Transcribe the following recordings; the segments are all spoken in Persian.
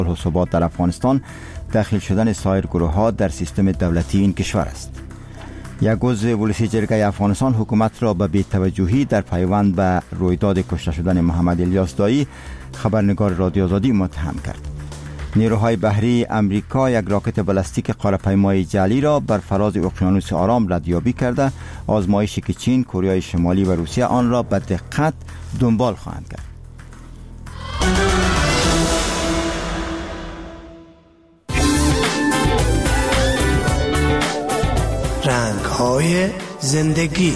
و ثبات در افغانستان داخل شدن سایر گروه ها در سیستم دولتی این کشور است. یک عضو ولسی جرگه افغانستان حکومت را به بی‌توجهی در پیوند به رویداد کشته شدن محمد الیاس دایی خبرنگار رادیو آزادی متهم کرد. نیروهای بحری امریکا یک راکت بالستیک قاره‌پیمای جعلی را بر فراز اقیانوس آرام ردیابی کرده، آزمایشی که چین، کره شمالی و روسیه آن را به دقت دنبال خواهند کرد. رنگ‌های زندگی.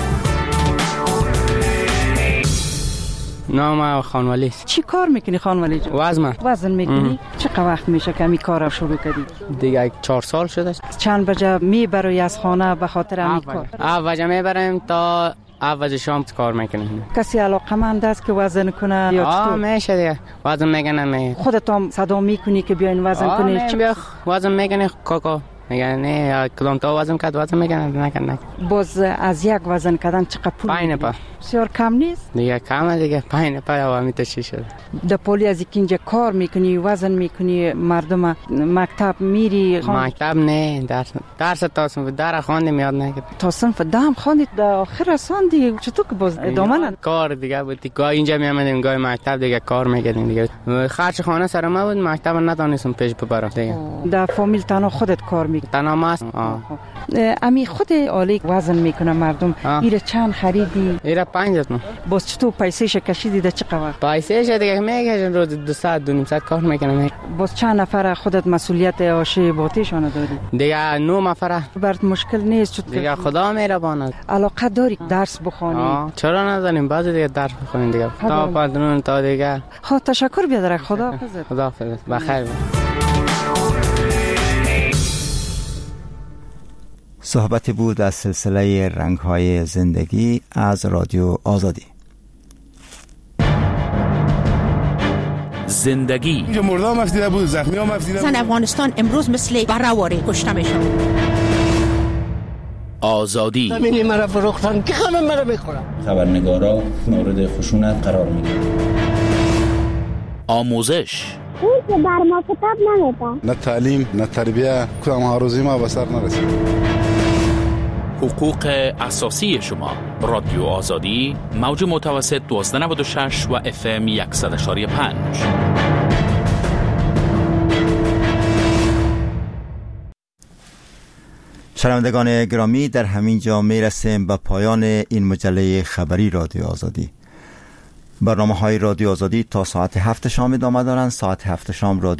نام خانوالی. چی کار میکنی خانوالی جان؟ وزن میکنی؟ چقدر وقت میشه که می کار شروع کردی؟ دیگه 4 سال شده. چند بجه میبری از خانه به خاطر همین کار؟ بجه میبریم تا وجه شام کار میکنیم. کسی علاقمند است که وزن کنه یا چطور؟ میشه دیگه وزن میکنه. خودت هم صدا میکنی که بیاین وزن کنی؟ وزن میکنه کاکا. نه کدام تا وزن کرد وزن میکنه نه. باز از یک وزن کردن چقدر پول؟ 5 نفر. بسیار کم نیست؟ دیگه کمه دیگه 5 نفر همی تشی شده. در پولی از اینجا کار میکنی وزن میکنی مردم مکتب میری؟ مکتب نه درس تا صنف در خواندم یاد نگرفتم. تا صنف دهم خواندید در آخر رساندی چطور که باز ادامه نداد؟ کار دیگه بود. گاه اینجا میامدیم گاه مکتب دیگه کار میکردیم دیگه. خرج خانه سر ما بود مکتب ندانستم پیش ببرم دیگه. در فامیل تنها خودت کار میکنی؟ تنها ماست. امی خود آلی وزن میکنه مردم. ایره چند خریدی؟ ایره 5 تا. باز چطور پیسه‌ش کشیدی در چه وقت؟ پیسه‌ش دیگه میگه روز 2 ساعت 2 ساعت کار میکنم. باز چند نفر خودت مسئولیت آشه باتیشون داری؟ دیگه 9 نفر. برات مشکل نیست چطور؟ دیگه خدا مهربانه. علاقه داری درس بخونی؟ چرا نداریم بعضی دیگه درس بخونیم دیگه. تا پادرون تا دیگه. ها تشکر بیادر خدا حافظ. بخیر. صحبتی بود از سلسله رنگ‌های زندگی از رادیو آزادی. زندگی اینجا مردم مفتیده بود، زخمی ها مفتیده بود. زن افغانستان امروز مثل بره‌واره کشته میشن. آزادی زمینی مرا فروختن که همه مرا میخورن. خبرنگارا مورد خشونت قرار میگیرن. آموزش اون که بر ما کتاب نمیدن. نه تعلیم نه تربیه کدام آرزوی ما به سر نرسید. حقوق اساسی شما. رادیو آزادی موج متوسط 1296 و FM 100.5. شنوندگان گرامی، در همین جا میرسیم به پایان این مجله خبری رادیو آزادی. برنامه‌های رادیو آزادی تا ساعت 7 شام ادامه دارند. ساعت 7 شام رادیو